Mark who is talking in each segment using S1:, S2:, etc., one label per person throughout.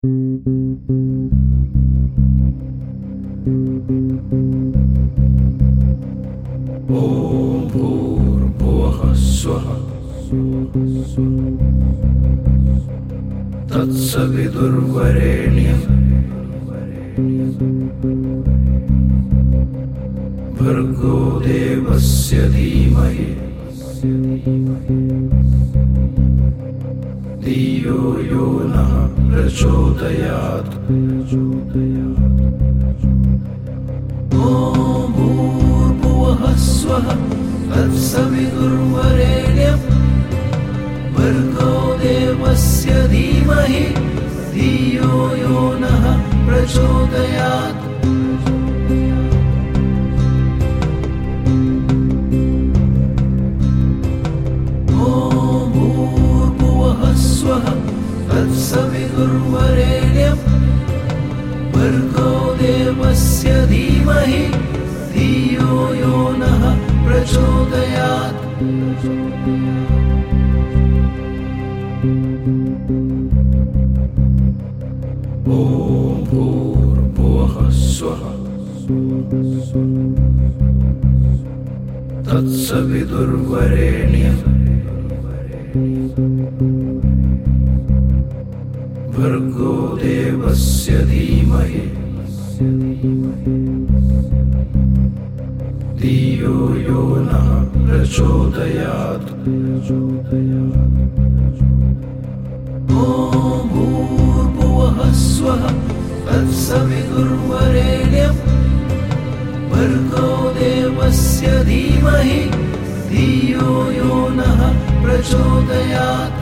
S1: ॐ भूर्भुवः स्वः तत्सवितुर्वरेण्यं भर्गो देवस्य धीमहि धियो यो नः प्रचोदयात्। ॐ भूर्भुवः स्वः तत्सवितुर्वरेण्यं भर्गो देवस्य धीमहि धियो यो नः प्रचोदयात्। तत्सवितुर्वरेण्यं भर्गो देवस्य धीमहि धियो यो नः प्रचोदयात्। ॐ भूर्भुवः स्वः तत्सवितुर्वरेण्यं भर्गो देवस्य धीमहि धियो यो नः प्रचोदयात्। ॐ भूर्भुवः स्वः तत्सवितुर्वरेण्यं भर्गो देवस्य धीमहि धियो यो नः प्रचोदयात्।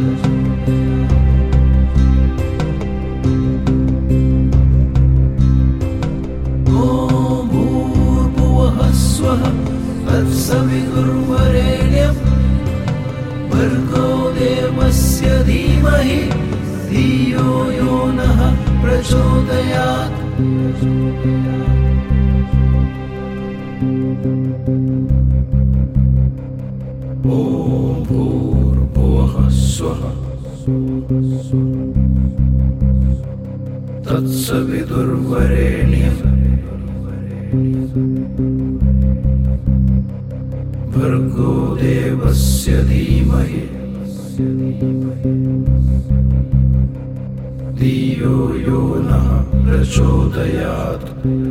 S1: तत्सवितुर्वरेण्यं भर्गो देवस्य धीमहि धियो यो नः प्रचोदयात्। ॐ भूर्भुवः स्वः तत्सवितुर्वरेण्यं भर्गो देवस्य धीमहि धियो यो नः प्रचोदयात्।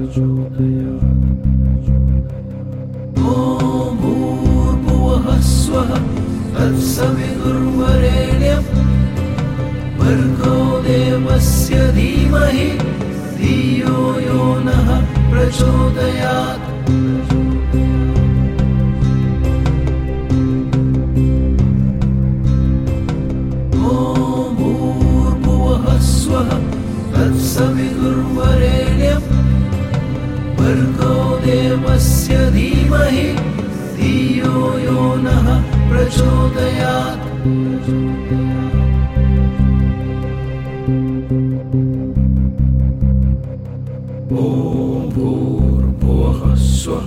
S1: ॐ भूर्भुवः स्वः तत्सवितुर्वरेण्यं भर्गो देवस्य धीमहि धियो यो नः प्रचोदयात्। तत्सवितुर्वरेण्यं भर्गो देवस्य धीमहि धियो यो नः प्रचोदयात्। ॐ भूर्भुवः स्वः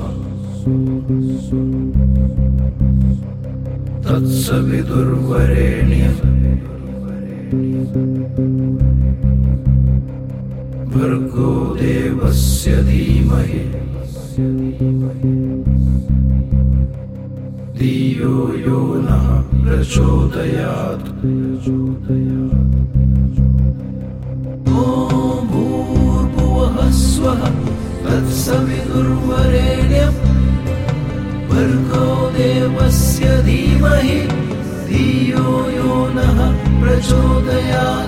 S1: तत्सवितुर्वरेण्यं भर्गो देवस्य धीमहि धियो यो नः प्रचोदयात्। ॐ भूर्भुवः स्वः तत्सवितुर्वरेण्यं भर्गो देवस्य धीमहि धियो यो नः प्रचोदयात्।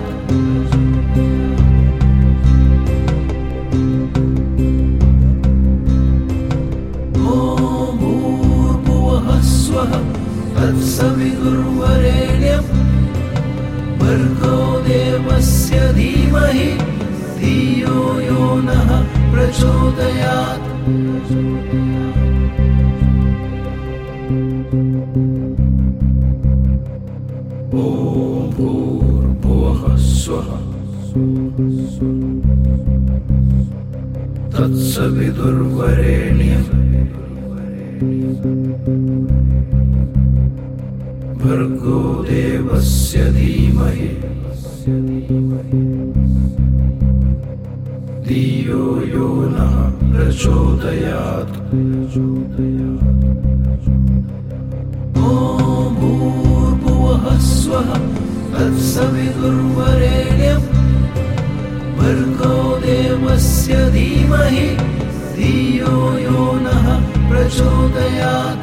S1: तत्सवितुर्वरेण्यं भर्गो देवस्य धीमहि धियो यो नः प्रचोदयात्। ॐ भूर्भुवः स्वः तत्सवितुर्वरेण्यं भर्गो देवस्य धीमहि धियो यो नः प्रचोदयात् ॐ भूर्भुवः स्वः तत्सवितुर्वरेण्यं भर्गो देवस्य धीमहि धियो यो नः प्रचोदयात्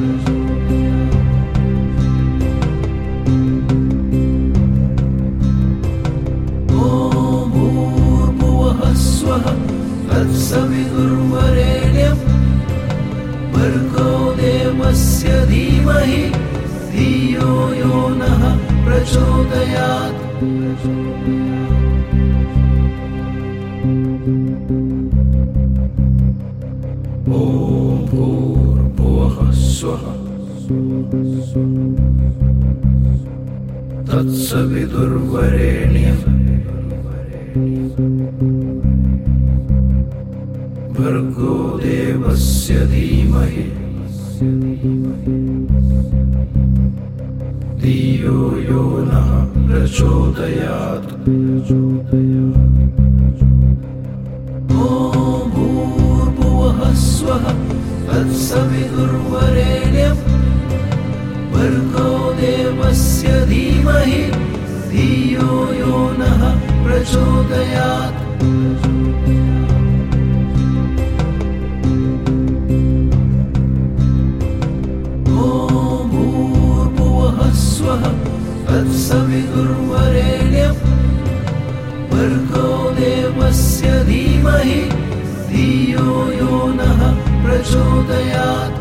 S1: तत्सवितुर्वरेण्यं भर्गो देवस्य धीमहि धियो यो नः प्रचोदयात् ॐ भूर्भुवः स्वः तत्सवितुर्वरेण्यं भर्गो देवस्य धीमहि धियो यो नः प्रचोदयात् ॐ भूर्भुवः स्वः तत्सवितुर्वरेण्यं भर्गो देवस्य धीमहि धियो यो नः प्रचोदयात् तत्सवितुर्वरेण्यं भर्गो देवस्य धीमहि धियो यो नः प्रचोदयात्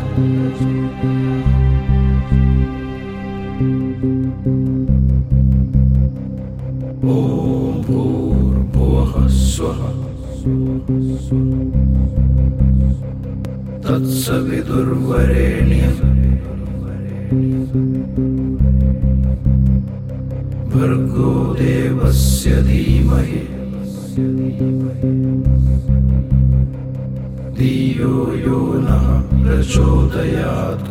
S1: ॐ भूर्भुवः स्वः तत्सवितुर्वरेण्यं भर्गो देवस्य धीमहि धियो यो नः प्रचोदयात्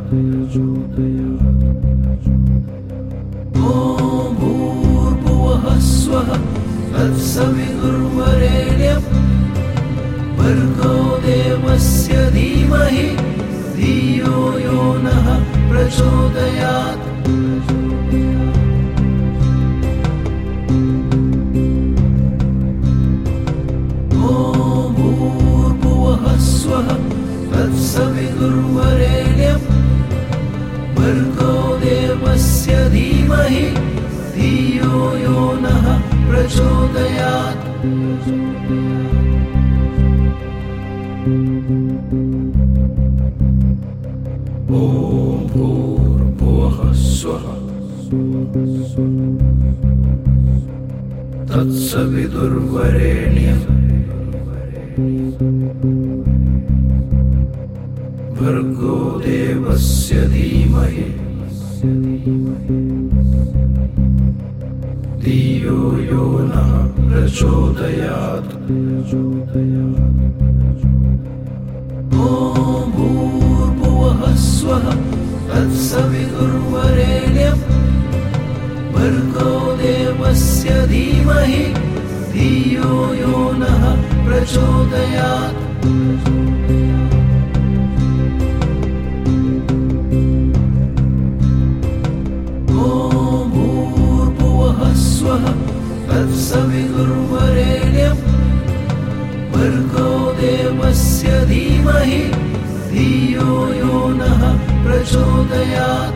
S1: ॐ भूर्भुवः स्वः तत्सवितुर्वरेण्यं भर्गो देवस्य धीमहि धियो यो नः प्रचोदयात् तत्सवितुर्वरेण्यं भर्गो देवस्य धीमहि धियो यो नः प्रचोदयात् ॐ भूर्भुवः स्वः तत्सवितुर्वरेण्यं भर्गो देवस्य धीमहि धियो यो नः प्रचोदयात् ॐ भूर्भुवः स्वः तत्सवितुर्वरेण्यं भर्गो देवस्य धीमहि धियो यो नः प्रचोदयात् तत्सवितुर्वरेण्यं भर्गो देवस्य धीमहि धियो यो नः प्रचोदयात्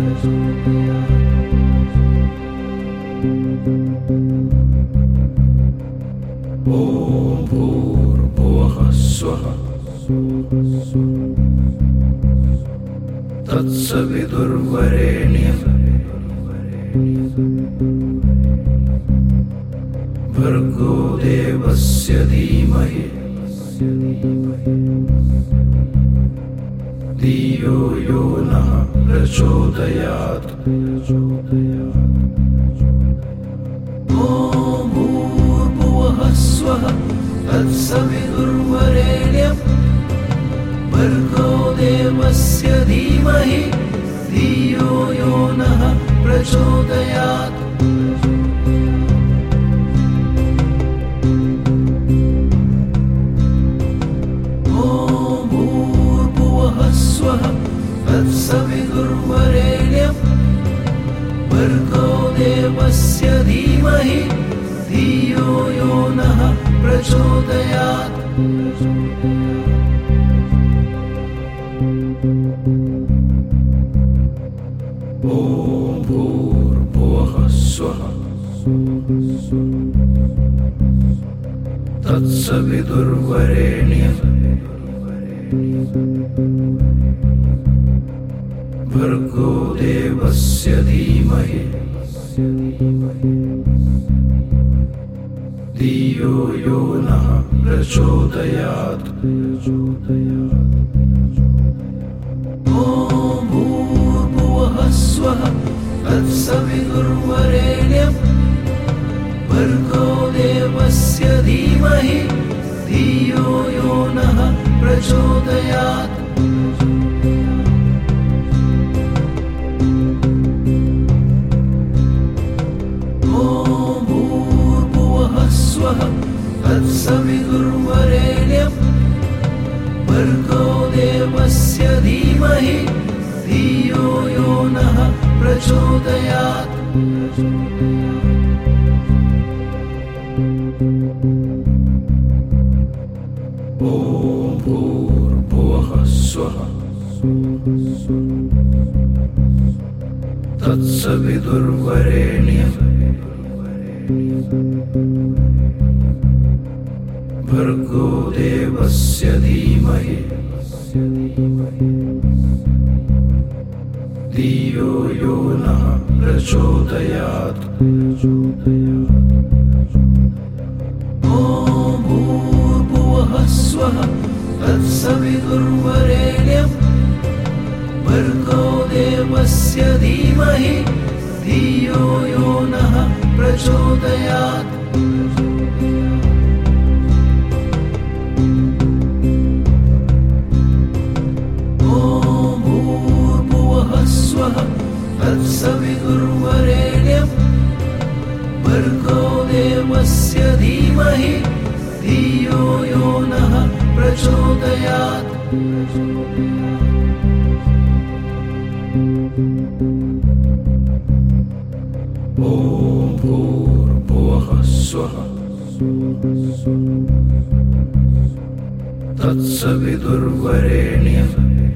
S1: ॐ भूर्भुवः स्वः तत्सवितुर्वरेण्यं भर्गो देवस्य धीमहि धियो यो नः प्रचोदयात् ॐ भूर्भुवः स्वः तत्सवितुर्वरेण्यं भर्गो देवस्य धीमहि धियो यो नः प्रचोदयात् ॐ प्रचोदयात्। ॐ भूर्भुवः स्वः तत्सवितुर्वरेण्यं भर्गो देवस्य धीमहि धियो यो नः प्रचोदयात्। ॐ भूर्भुवः स्वः तत्सवितुर्वरेण्यं भर्गो देवस्य धीमहि धियो यो नः प्रचोदयात्। तत्सवितुर्वरेण्यं भर्गो देवस्य धीमहि धियो यो नः प्रचोदयात्। ॐ भूर्भुवः स्वः तत्सवितुर्वरेण्यं भर्गो देवस्य धीमहि धियो यो नः प्रचोदयात्। ॐ भूर्भुवः स्वः तत्सवितुर्वरेण्यं भर्गो देवस्य धीमहि धियो यो नः प्रचोदयात्। तत्सवितुर्वरेण्यं भर्गो देवस्य धीमहि धियो यो नः प्रचोदयात्। ॐ भूर्भुवः स्वः तत्सवितुर्वरेण्यं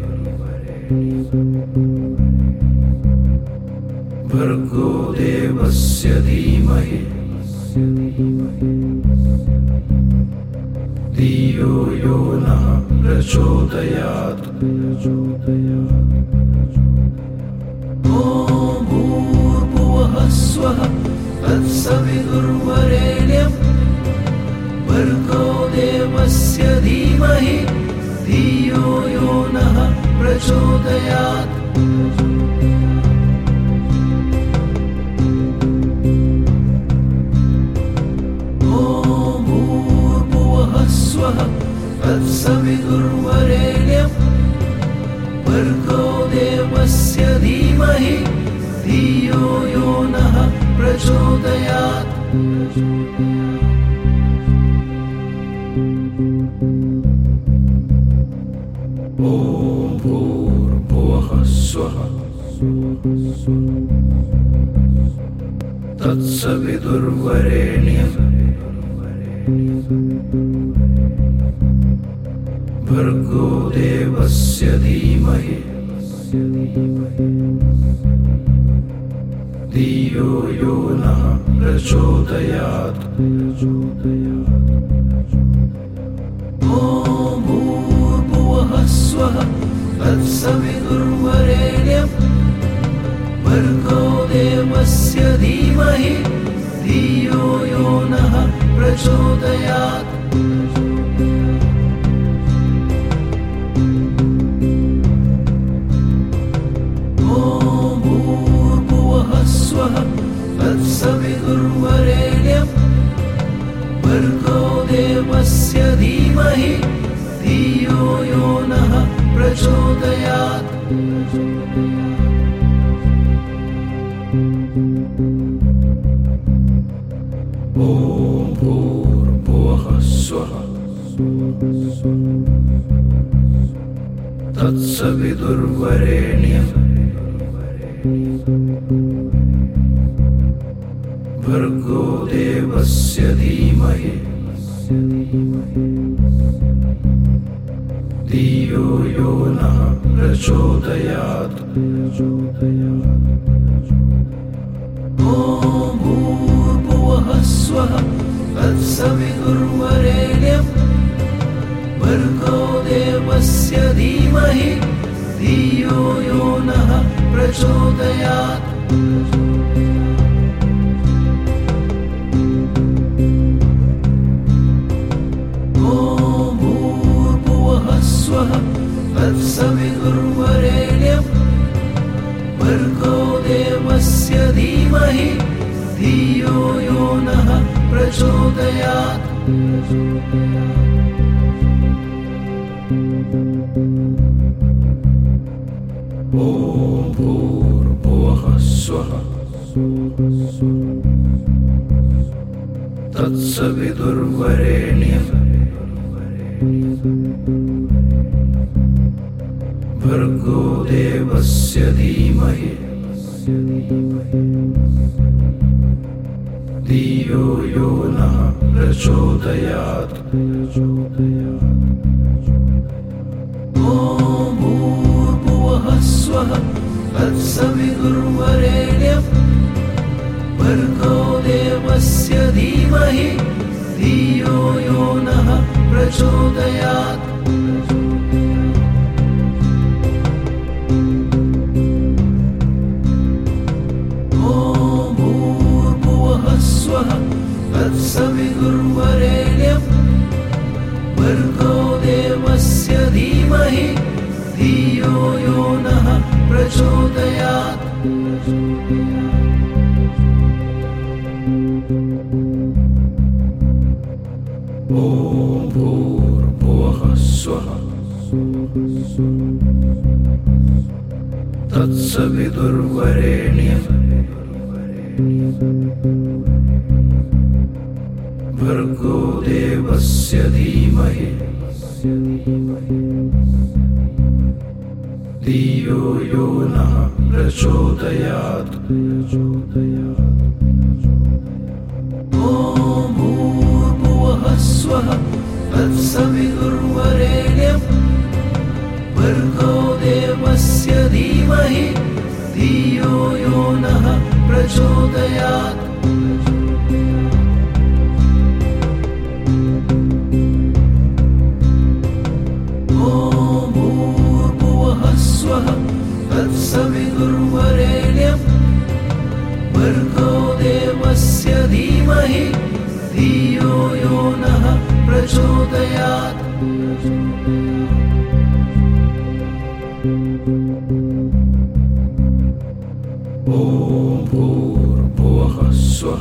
S1: भर्गो देवस्य धीमहि धियो यो नः प्रचोदयात्। ॐ भूर्भुवः स्वः तत्सवितुर्वरेण्यं भर्गो देवस्य धीमहि धियो यो नः प्रचोदयात्। तत्सवितुर्वरेण्यं भर्गो देवस्य धीमहि धियो यो नः प्रचोदयात्। ॐ भूर्भुवः स्वः तत्सवितुर्वरेण्यं भर्गो देवस्य धीमहि धियो यो नः प्रचोदयात्। ॐ भूर्भुवः स्वः तत्सवितुर्वरेण्यं भर्गो देवस्य धीमहि धियो यो नः प्रचोदयात्। तत्सवितुर्वरेण्यं भर्गो देवस्य धीमहि धियो यो नः प्रचोदयात्। ॐ भूर्भुवः स्वः तत्सवितुर्वरेण्यं भर्गो देवस्य धीमहि धियो यो नः प्रचोदयात् ॐ भूर्भुवः स्वः तत्सवितुर्वरेण्यं भर्गो देवस्य धीमहि धियो यो नः प्रचोदयात् तत्सवितुर्वरेण्यं भर्गो देवस्य धीमहि धियो यो नः प्रचोदयात् ॐ भूर्भुवः स्वः तत्सवितुर्वरेण्यं भर्गो देवस्य धीमहि धियो यो नः प्रचोदयात् ॐ भूर्भुवः स्वः तत्सवितुर्वरेण्यं भर्गो देवस्य धीमहि धियो यो नः प्रचोदयात् तत्सवितुर्वरेण्यं भर्गो देवस्य धीमहि धियो यो नः प्रचोदयात् ॐ भूर्भुवः स्वः तत्सवितुर्वरेण्यं भर्गो देवस्य धीमहि धियो यो नः प्रचोदयात् ॐ भूर्भुवः स्वः तत्सवितुर्वरेण्यं भर्गो देवस्य धीमहि धियो यो नः प्रचोदयात् तत्सवितुर्वरेण्यं भर्गो देवस्य धीमहि धियो यो नः प्रचोदयात् ॐ भूर्भुवः स्वः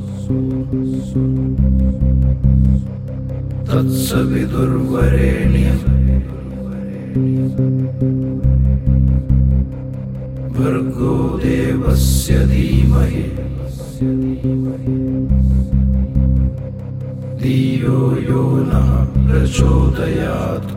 S1: तत्सवितुर्वरेण्यं भर्गो देवस्य धीमहि धियो यो नः प्रचोदयात्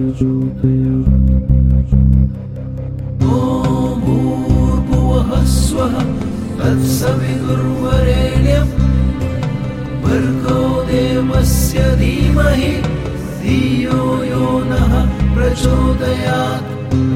S1: ॐ भूर्भुवः स्वः तत्सवितुर्वरेण्यं भर्गो देवस्य धीमहि धियो यो नः प्रचोदयात्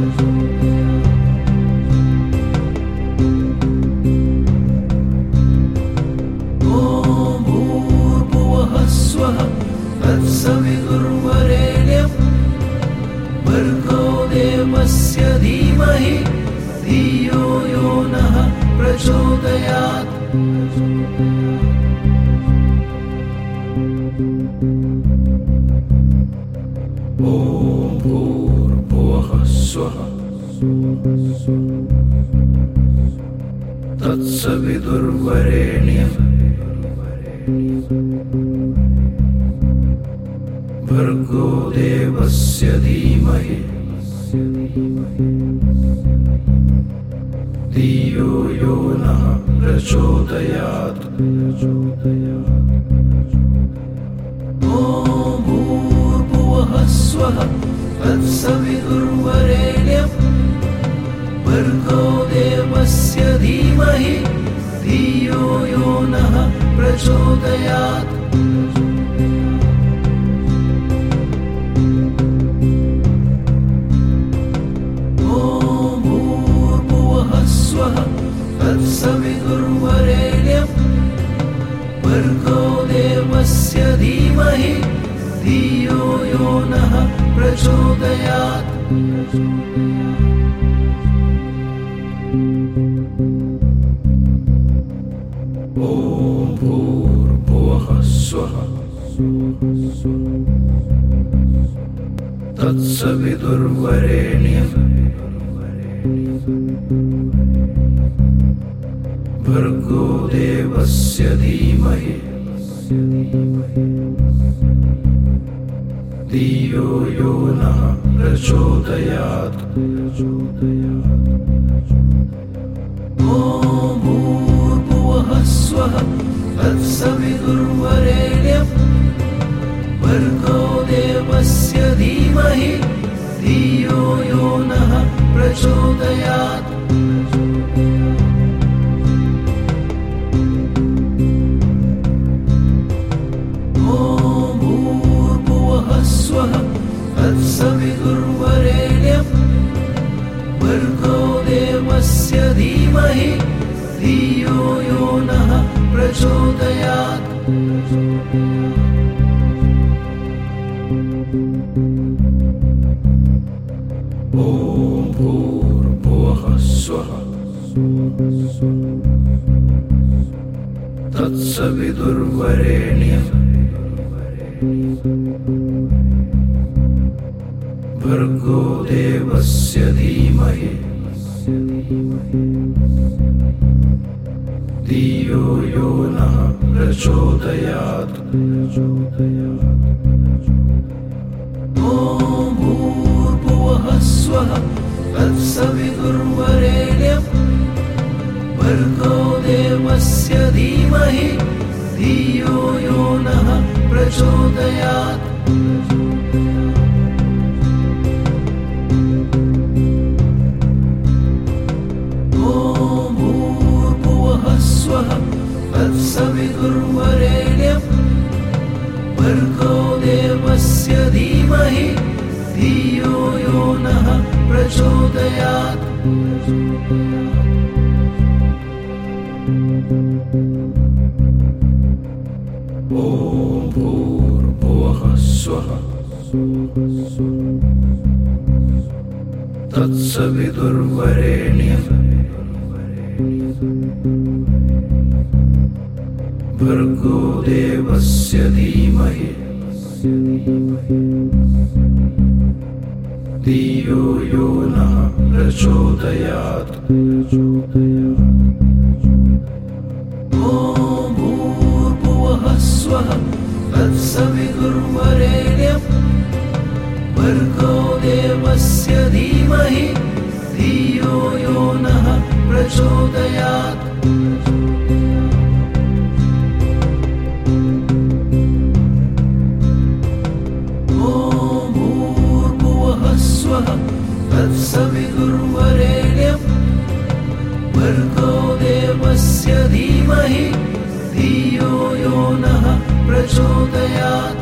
S1: तत्सवितुर्वरेण्यं भर्गो देवस्य धीमहि धियो यो नः प्रचोदयात् ॐ भूर्भुवः स्वः तत्सवितुर्वरेण्यं भर्गो देवस्य धीमहि धियो यो नः प्रचोदयात् ॐ भूर्भुवः स्वः तत्सवितुर्वरेण्यं भर्गो देवस्य धीमहि धियो यो नः प्रचोदयात् ॐ धीमहि धियो यो नः प्रचोदयात्। ॐ भूर्भुवः स्वः तत्सवितुर्वरेण्यं भर्गो देवस्य धीमहि धियो यो नः प्रचोदयात्। ॐ भूर्भुवः स्वः तत्सवितुर्वरेण्यं भर्गो देवस्य धीमहि धियो यो नः प्रचोदयात्। स्वः तत्सवितुर्वरेण्यं भर्गो देवस्य धीमहि धियो यो नः प्रचोदयात्। ॐ भूर्भुवः स्वः तत्सवितुर्वरेण्यं भर्गो देवस्य धीमहि धियो यो नः प्रचोदयात्। ॐ भूर्भुवः स्वः तत्सवितुर्वरेण्यं भर्गो देवस्य धीमहि धियो यो नः प्रचोदयात्। तत्सवितुर्वरेण्यं भर्गो देवस्य धीमहि धियो यो नः प्रचोदयात्। ॐ भूर्भुवः स्वः तत्सवितुर्वरेण्यं भर्गो देवस्य धीमहि धियो यो नः प्रचोदयात्। ॐ भूर्भुवः स्वः तत्सवितुर्वरेण्यं भर्गो देवस्य धीमहि धियो यो नः प्रचोदयात्। तत्सवितुर्वरेण्यं भर्गो देवस्य धीमहि धियो यो नः प्रचोदयात्।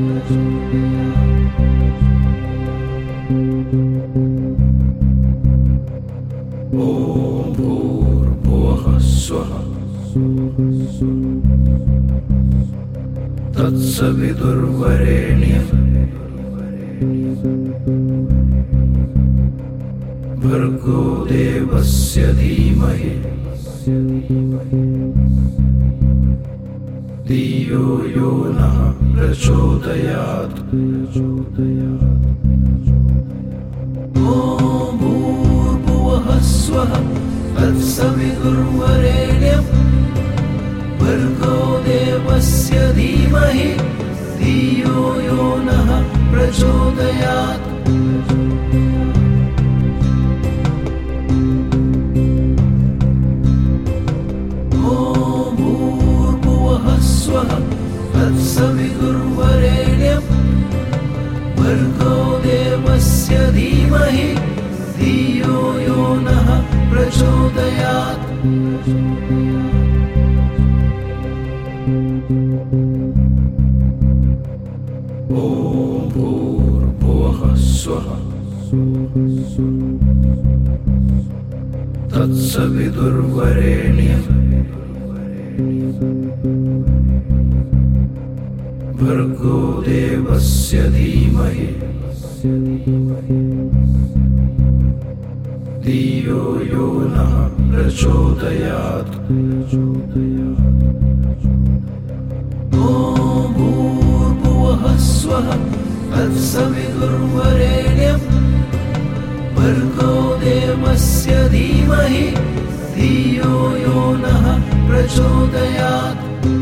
S1: ॐ भूर्भुवः स्वः तत्सवितुर्वरेण्यं भर्गो देवस्य धीमहि धियो यो नः प्रचोदयात्। ॐ भूर्भुवः स्वः तत्सवितुर्वरेण्यं भर्गो देवस्य धीमहि धियो यो नः प्रचोदयात्। तत्सवितुर्वरेण्यं भर्गो देवस्य धीमहि धियो यो नः प्रचोदयात्। ॐ भूर्भुवः स्वः तत्सवितुर्वरेण्यं भर्गो देवस्य धीमहि धियो यो नः प्रचोदयात्। ॐ भूर्भुवः स्वः तत्सवितुर्वरेण्यं भर्गो देवस्य धीमहि धियो यो नः प्रचोदयात्।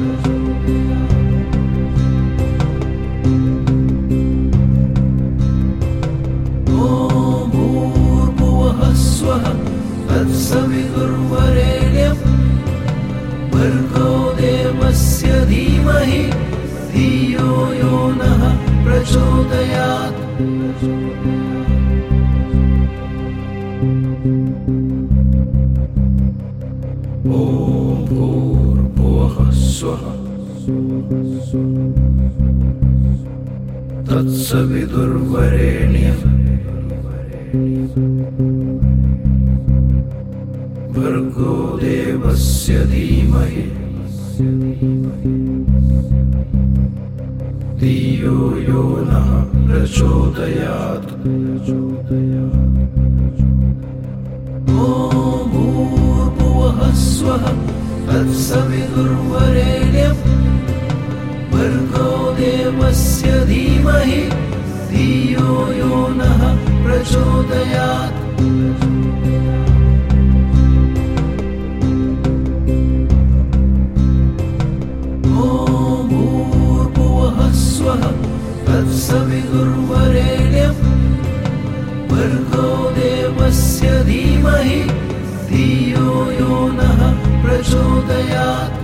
S1: तत्सवितुर्वरेण्यं भर्गो देवस्य धीमहि धियो यो नः प्रचोदयात्। ॐ भूर्भुवः स्वः तत्सवितुर्वरेण्यं भर्गो देवस्य धीमहि धियो यो नः प्रचोदयात्। ॐ भूर्भुवः स्वः तत्सवितुर्वरेण्यं भर्गो देवस्य धीमहि धियो यो नः प्रचोदयात्। तत्सवितुर्वरेण्यं भर्गो देवस्य धीमहि धियो यो नः प्रचोदयात्।